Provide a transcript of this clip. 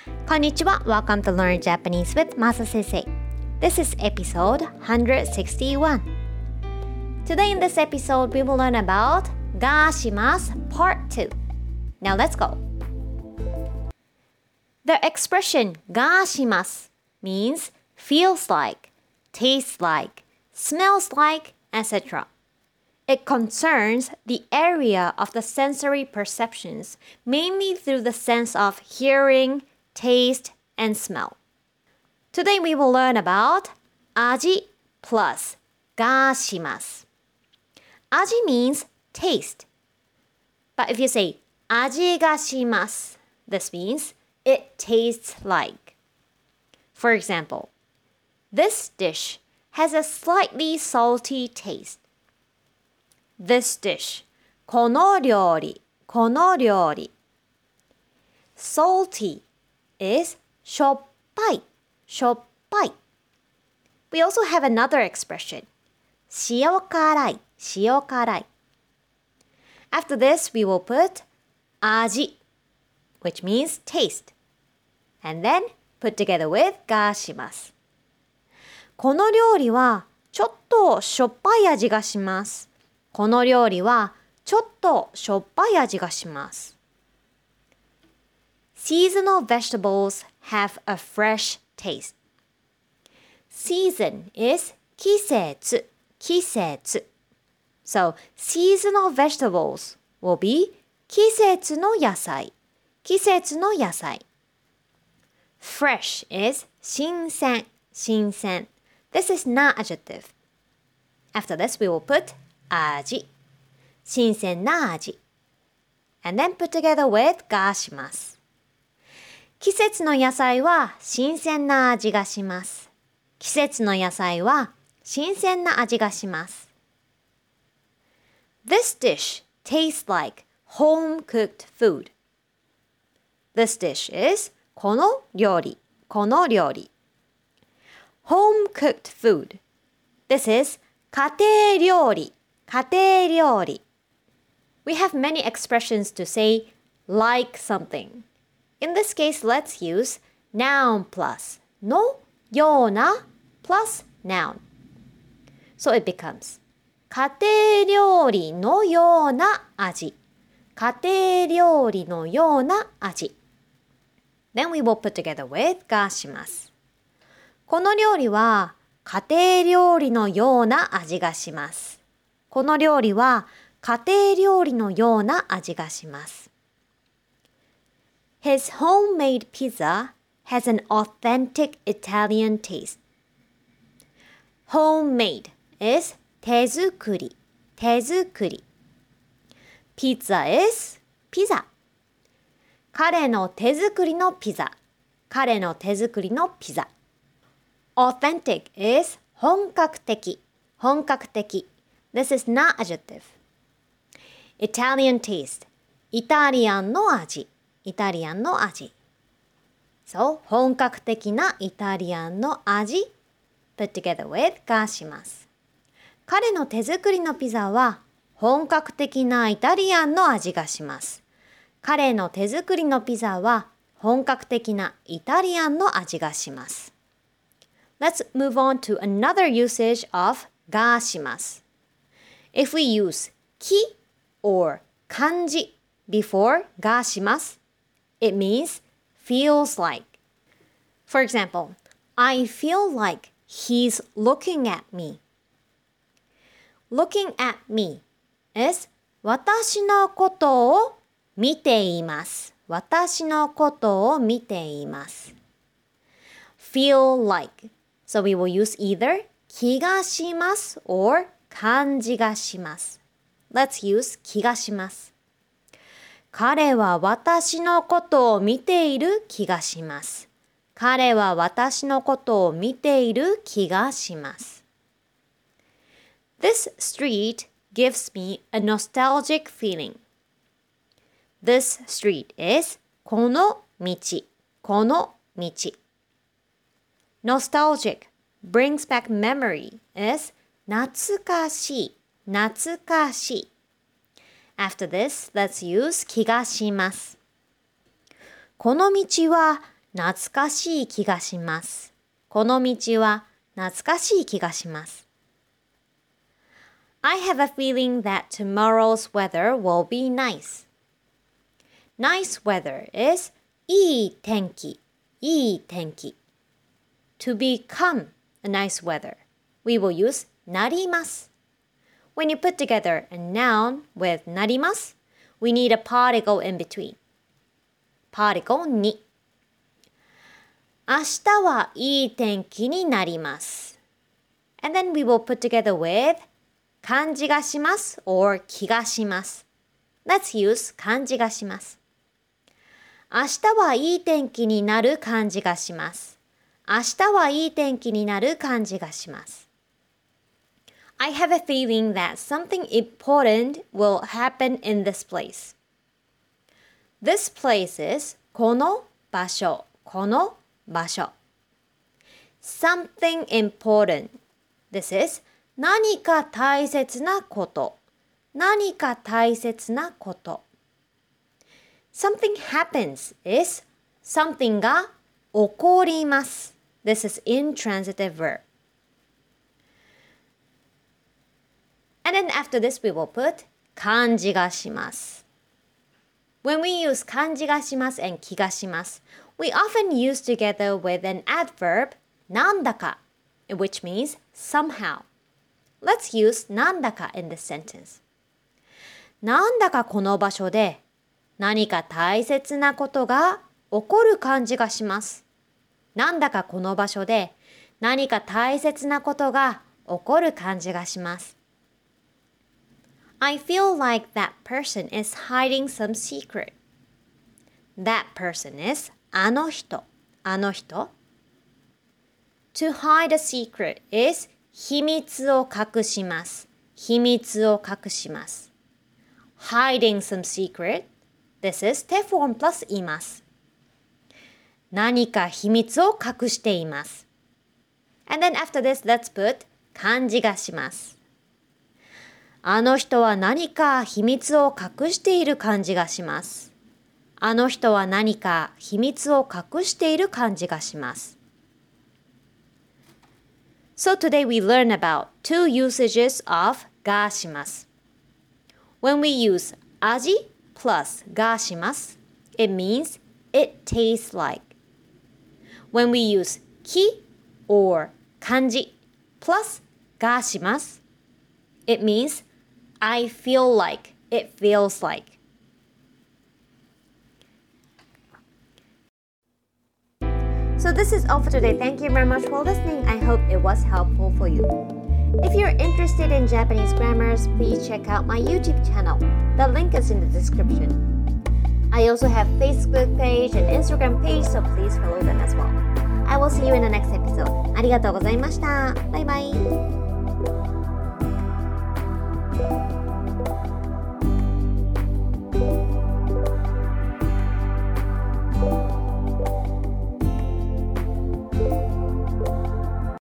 こんにちは。Welcome to Learn Japanese with Masa Sensei. This is episode 161. Today in this episode, we will learn about がします Part 2. Now let's go. The expression がします means feels like, tastes like, smells like, etc. It concerns the area of the sensory perceptions, mainly through the sense of hearing, taste, and smell. Today we will learn about 味 plus がします。味 means taste. But if you say 味がします, this means it tastes like. For example, this dish has a slightly salty taste. This dish, この料理、この料理。Salty is しょっぱい、しょっぱい。We also have another expression, 塩辛い、塩辛い。After this, we will put 味 which means taste. And then put together with がします。この料理はちょっとしょっぱい味がします。この料理はちょっとしょっぱい味がします。Seasonal vegetables have a fresh taste. Season is 季節、季節。So, seasonal vegetables will be 季節の野菜、季節の野菜。Fresh is 新鮮、新鮮。This is not adjective. After this, we will put 味、新鮮な味。And then put together with がします。季節の野菜は新鮮な味がします。季節の野菜は新鮮な味がします。This dish tastes like home-cooked food. This dish is この料理、この料理。Home-cooked food. This is 家庭料理、家庭料理。We have many expressions to say like something.In this case, let's use noun plus のような plus noun. So it becomes 家庭料理のような味。家庭料理のような味。Then we will put together with がします。この料理は家庭料理のような味がします。この料理は家庭料理のような味がします。His homemade pizza has an authentic Italian taste. Homemade is 手作り、手作り。Pizza is ピザ。彼の手作りのピザ。彼の手作りのピザ。Authentic is 本格的、本格的。This is not adjective. Italian taste イタリアンの味。イタリアンの味。So, 本格的なイタリアンの味。Put together with がします。彼の手作りのピザは本格的なイタリアンの味がします。彼の手作りのピザは本格的なイタリアンの味がします。Let's move on to another usage of がします。If we use き or 漢字 before がします、It means feels like. For example, I feel like he's looking at me. Looking at me is 私のことを見ています。私のことを見ています。Feel like. So we will use either 気がします or 感じがします。Let's use 気がします。彼は私のことを見ている気がします。彼は私のことを見ている気がします。This street gives me a nostalgic feeling. This street is この道、この道。Nostalgic brings back memory is 懐かしい、懐かしい。After this, let's use 気がします。この道は懐かしい気がします。この道は懐かしい気がします。I have a feeling that tomorrow's weather will be nice. Nice weather is いい天気、いい天気。To become a nice weather, we will use なります。When you put together a noun with なります、we need a particle in between. Particle に。明日はいい天気になります。And then we will put together with 感じがします or 気がします。Let's use 感じがします。明日はいい天気になる感じがします。明日はいい天気になる感じがします。I have a feeling that something important will happen in this place. This place is この場所、この場所。Something important. This is 何か大切なこと。何か大切なこと。Something happens is something が起こります。This is intransitive verb. And then after this we will put 感じがします。When we use 感じがします and 気がします、we often use together with an adverb なんだか which means somehow. Let's use なんだか in this sentence. なんだかこの場所で何か大切なことが起こる感じがします。なんだかこの場所で何か大切なことが起こる感じがします。I feel like that person is hiding some secret. That person is あの人、あの人。To hide a secret is 秘密を隠します。秘密を隠します。Hiding some secret.This is 手フォーム plus います。何か秘密を隠しています。And then after this, let's put 感じがします。あの人は何か秘密を隠している感じがします。あの人は何か秘密を隠している感じがします。So today we learn about two usages of がします。When we use 味plus がします。It means it tastes like. When we use き or 感じ plus がします。It means I feel like, it feels like. So this is all for today. Thank you very much for listening. I hope it was helpful for you. If you're interested in Japanese grammars, please check out my YouTube channel. The link is in the description. I also have Facebook page and Instagram page, so please follow them as well. I will see you in the next episode. ありがとうございました。バイバイ。